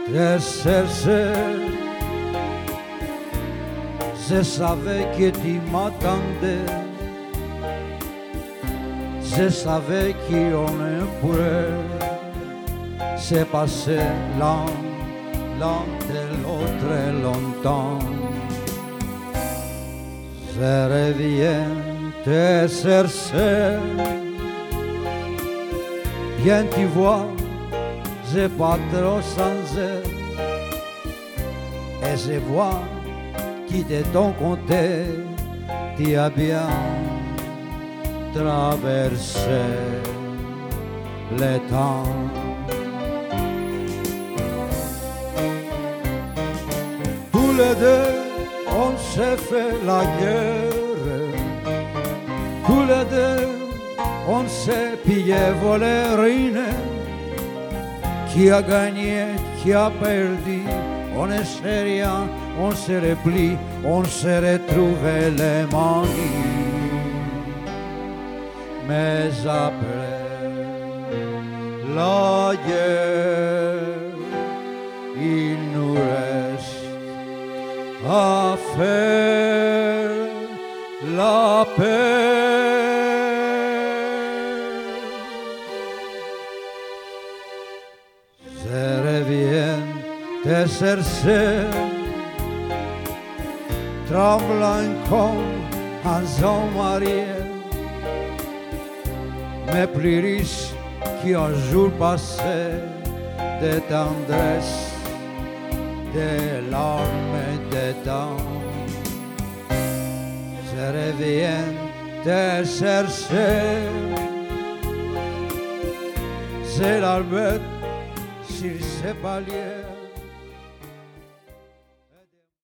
de chercher. Je savais que tu m'attendais, je savais qu'on pourrait se passer l'un de l'autre longtemps. Je reviens te chercher, bien tu vois, j'ai pas trop changé, et je vois qui de ton côté tu as bien traversé le temps. Tous les deux on s'est fait la guerre, tous les deux on s'est pillé, volé, ruiné. Qui a gagné, qui a perdu, on ne sait rien, on se replie, on se retrouve les manies. Mais après la guerre, il nous reste à faire la paix. Je reviens te chercher, tremblant comme un homme marié, mais plus riche qu'un jour passé de tendresse, de larmes et de temps. Je reviens te chercher, c'est l'arbre sur ses paliers.